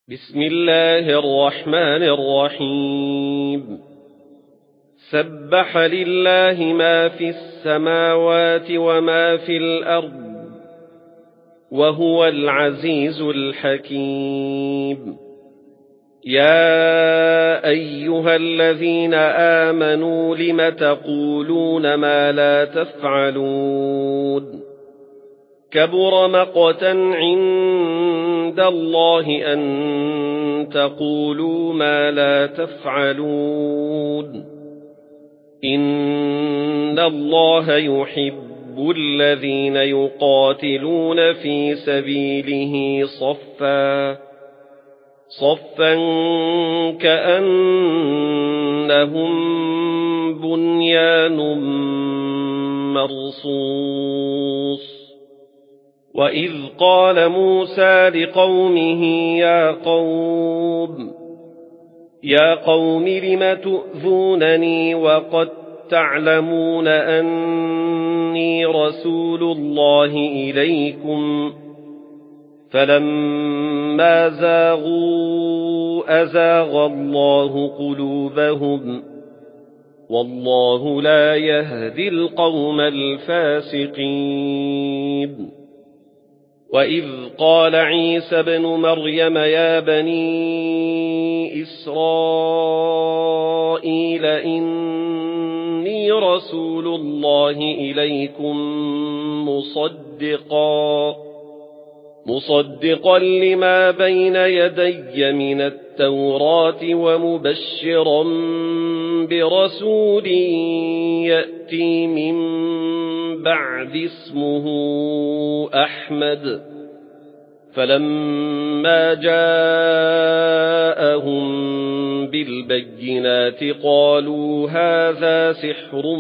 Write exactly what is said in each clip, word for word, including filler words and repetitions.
بسم الله الرحمن الرحيم سبح لله ما في السماوات وما في الأرض وهو العزيز الحكيم يا أيها الذين آمنوا لم تقولون ما لا تفعلون كبر مقتا عند الله أن تقولوا ما لا تفعلون إن الله يحب الذين يقاتلون في سبيله صفا صفا كأنهم بنيان مرصوص وإذ قال موسى لقومه يا قوم يا قوم لم تؤذونني وقد تعلمون أني رسول الله إليكم فلما زاغوا أزاغ الله قلوبهم والله لا يهدي القوم الفاسقين وإذ قال عيسى ابن مريم يا بني إسرائيل إني رسول الله إليكم مصدقا مصدقا لما بين يدي من التوراة ومبشرا برسول يأتي من بعد اسمه أحمد فلما جاءهم بالبينات قالوا هذا سحر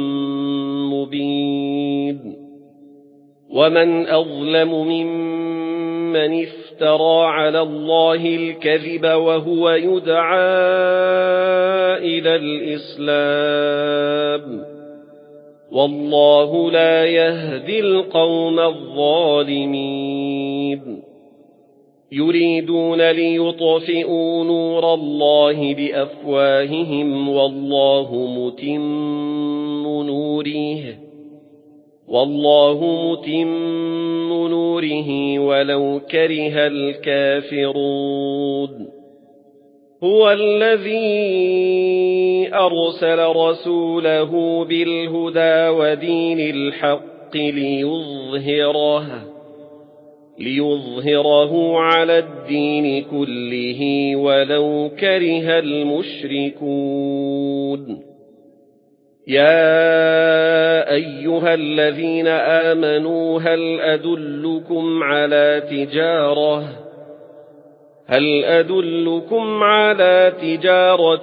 مبين ومن أظلم ممن افترى على الله الكذب وهو يدعى إلى الإسلام والله لا يهدي القوم الظالمين يريدون ليطفئوا نور الله بأفواههم والله متم نوره والله متم نوره ولو كره الكافرون هو الذي أرسل رسوله بالهدى ودين الحق ليظهره ليظهره على الدين كله ولو كره المشركون يا أيها الذين آمنوا هل أدلكم على تجارة هل أدلكم على تجارة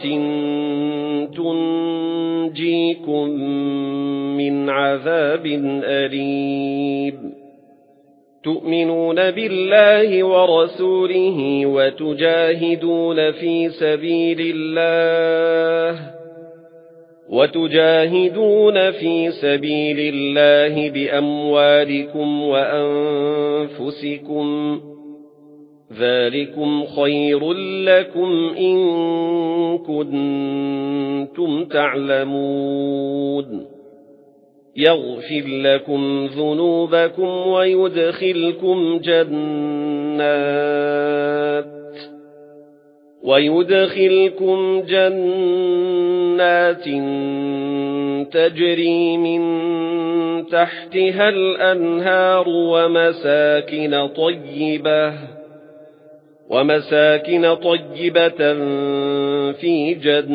تنجيكم من عذاب أليم تؤمنون بالله ورسوله وتجاهدون في سبيل الله وتجاهدون في سبيل الله بأموالكم وأنفسكم ذلكم خير لكم إن كنتم تعلمون يغفر لكم ذنوبكم ويدخلكم جنات ويدخلكم جنات تجري من تحتها الأنهار ومساكن طيبة ومساكن طيبة في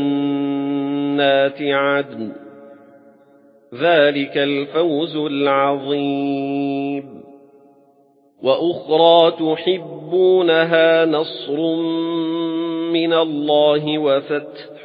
جنات عدن ذلك الفوز العظيم وأخرى تحبونها نصر من الله وفتح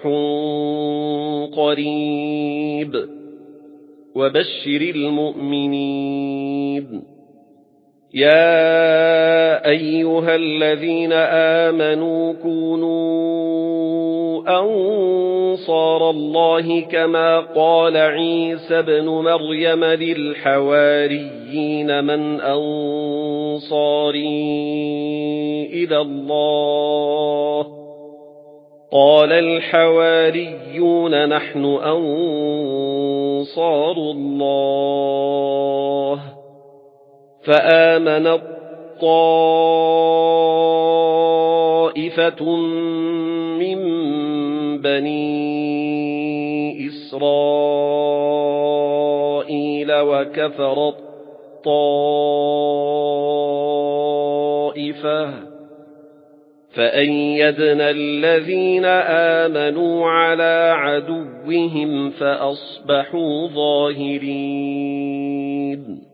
قريب وبشر المؤمنين يا أيها الذين آمنوا كونوا أنصار الله كما قال عيسى ابن مريم للحواريين من أنصاري إلى الله قال الحواريون نحن أنصار الله فآمنت طائفة من بني إسرائيل وكفرت طائفة فأيدنا الذين آمنوا على عدوهم فأصبحوا ظاهرين